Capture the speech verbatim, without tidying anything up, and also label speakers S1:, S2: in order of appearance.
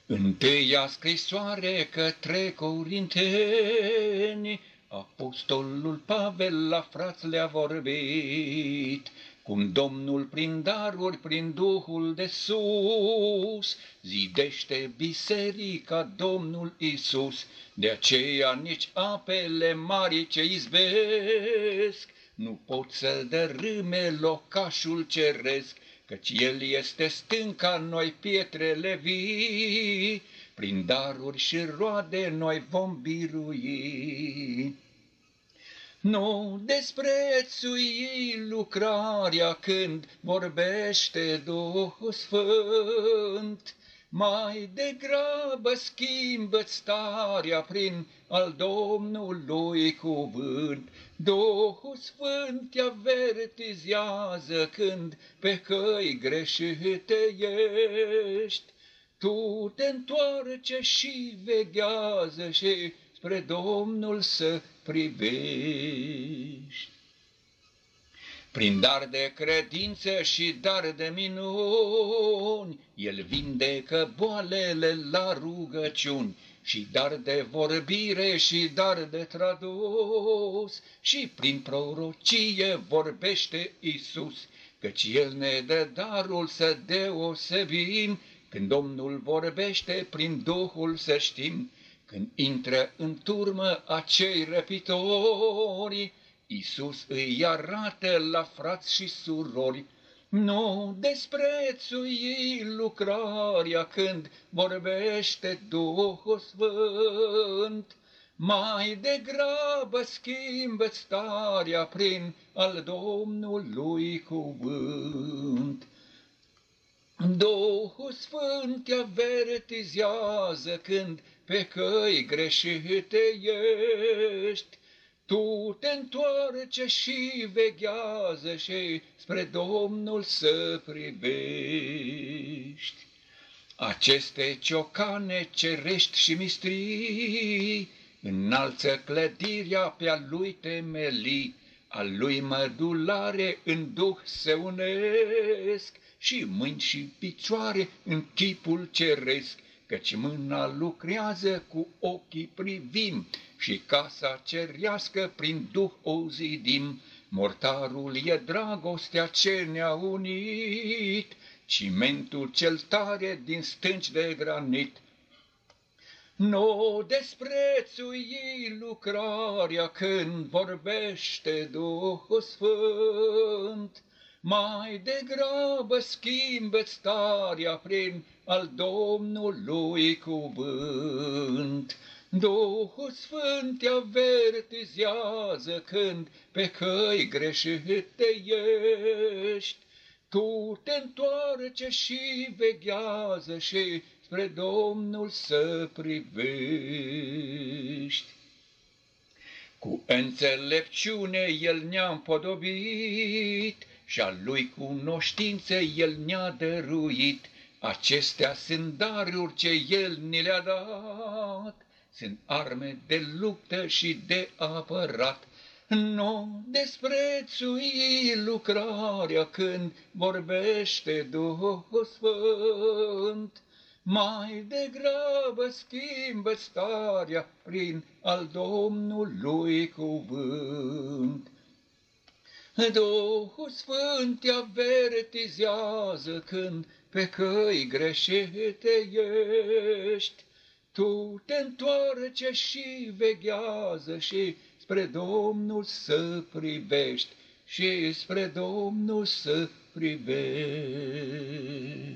S1: Întâia scrisoare către Corinteni, apostolul Pavel la frați le-a vorbit, cum Domnul prin daruri, prin Duhul de sus, zidește biserica Domnul Isus. De aceea nici apele mari ce izbesc nu pot să dărâme locașul ceresc, căci El este stânca, noi pietrele vii, prin daruri și roade noi vom birui. Nu desprețui lucrarea când vorbește Duhul Sfânt, mai degrabă schimbă-ți starea prin al Domnului cuvânt. Duhul Sfânt te avertizează când pe căi greșite ești. Tu te întoarce și veghează și spre Domnul să privești. Prin dar de credință și dar de minuni, El vindecă boalele la rugăciuni, și dar de vorbire și dar de tradus, și prin prorocie vorbește Isus, căci El ne dă darul să deosebim, când Domnul vorbește prin Duhul să știm, când intră în turmă acei răpitori, Iisus îi arată la frați și surori. Nu desprețui lucrarea când vorbește Duhul Sfânt, mai degrabă schimbă starea prin al Domnului cuvânt. Duhul Sfânt te avertizează când pe căi greșite ești. Tu te întoarce și veghează și spre Domnul să privești. Aceste ciocane cerești și mistrii înalță clădirea pe-a lui temelii, al lui mădulare în duh se unesc, și mâini și picioare în chipul ceresc, căci mâna lucrează cu ochii privim, și casa cerească prin duh o zidim. Mortarul e dragostea ce ne-a unit, cimentul cel tare din stânci de granit. Nu desprețui lucrarea când vorbește Duhul Sfânt, mai degrabă schimbă starea prin al Domnului cuvânt. Duhul Sfânt te avertizează când pe căi greșite ești. Tu te întoarce și veghează și spre Domnul să privești. Cu înțelepciune El ne-a împodobit și a Lui cunoștință El ne-a dăruit. Acestea sunt daruri ce El ni le-a dat, sunt arme de luptă și de apărat. Nu desprețui lucrarea când vorbește Duhul Sfânt, mai degrabă schimbă starea prin al Domnului cuvânt. Duhul Sfânt te avertizează când pe căi greșite ești. Tu te întoarce și veghează și spre Domnul să privești, și spre Domnul să privești.